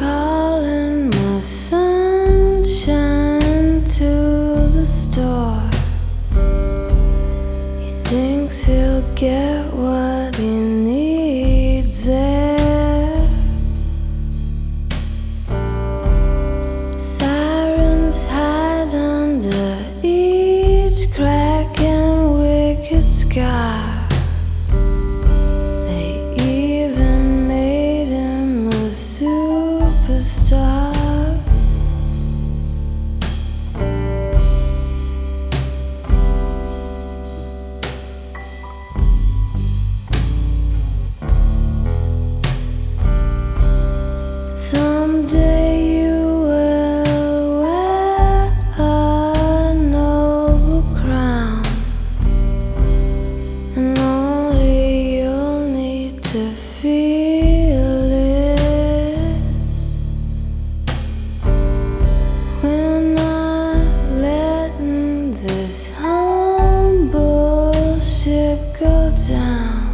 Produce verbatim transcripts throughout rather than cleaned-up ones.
calling my sunshine to the store. He thinks he'll get what he needs there. Sirens hide under each crack and wicked scar. Superstar. Someday you will wear a noble crown, and only you'll need to feel it. Go down.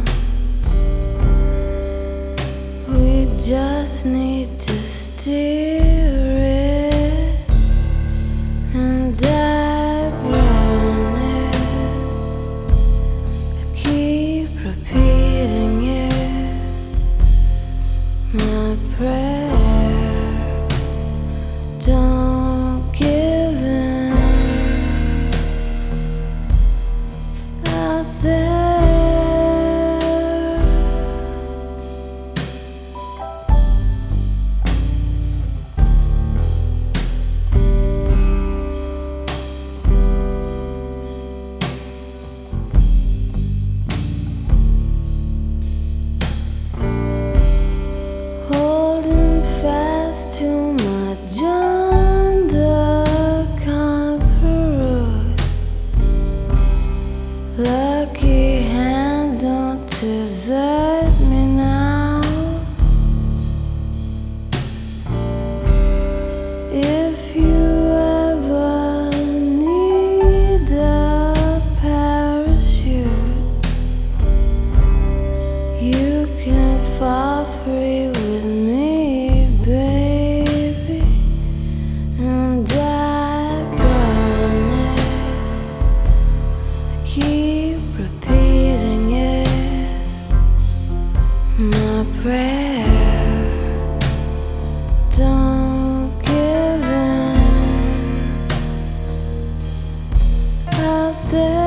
We just need to steer it, and I burn it. I keep repeating it, my prayer. Don't give in out there. Fast to my John the Conqueror. Lucky hand, don't desert me now. If you ever need a parachute, you can fall free with me, baby, and I burn it. I keep repeating it, my prayer. Don't give in out there.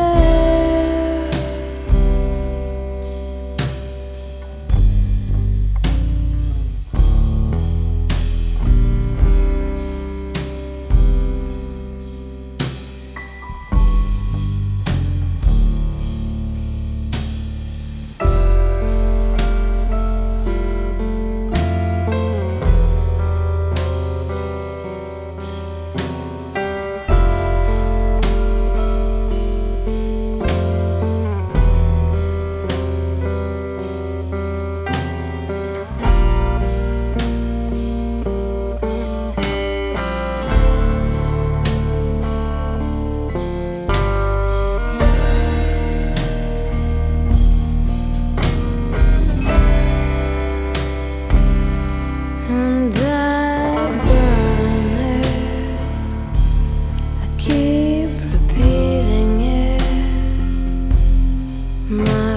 And I burn it. I keep repeating it, my